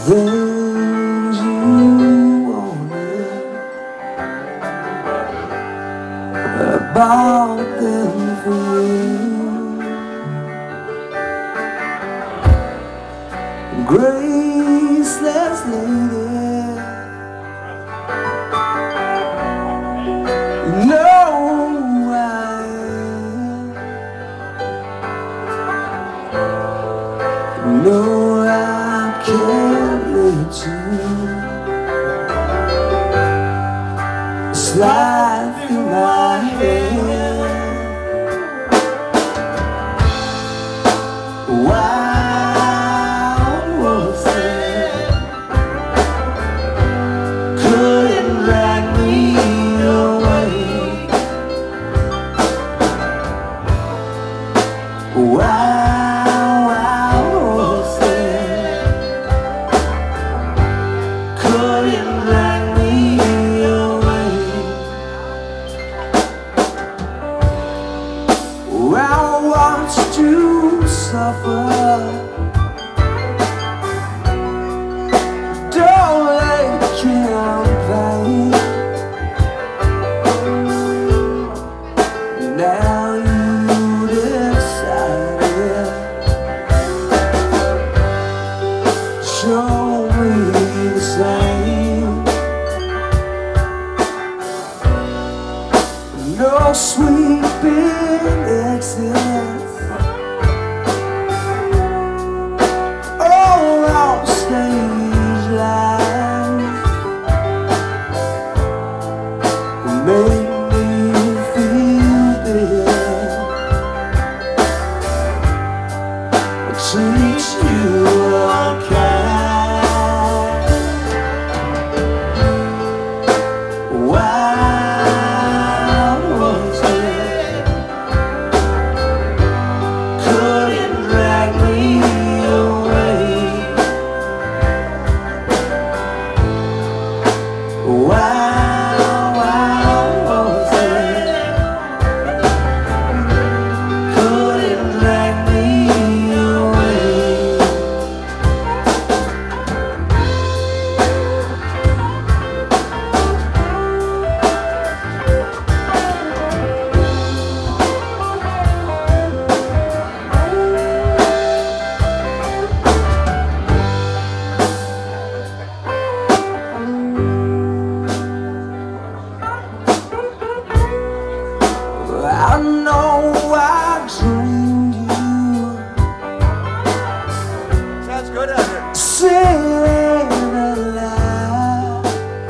things you wanted, I bought them for you. Graceless lady, you know I am. No, I can't let you slide through my head. Why was it couldn't drag me away? Why was it couldn't drag me away? I watched you suffer. Don't let campaign. Now you decided, show me the same. No sweeping exits, all on stage life make me feel big. I treat you unkind. Why was it couldn't drag me away? Why was it couldn't drag me away? I know I dreamed you Sounds good out here. singing alive.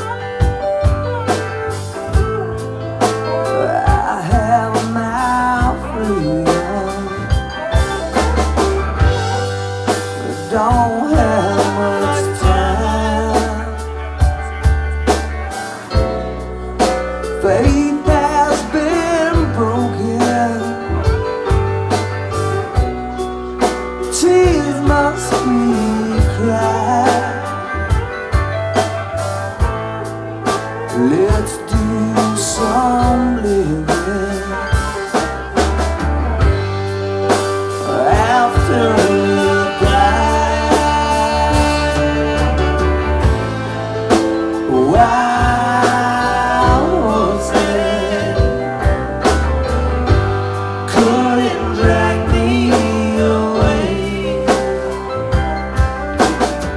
I have my freedom, don't have much time. Faith has been broken, tears must be cried. Let's do some living after we die. Why was it couldn't drag me away?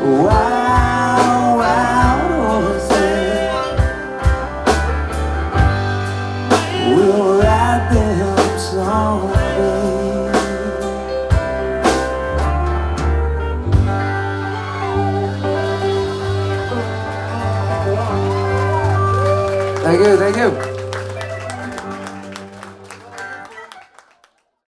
Wild, wild horses. We'll ride them someday. Thank you, thank you.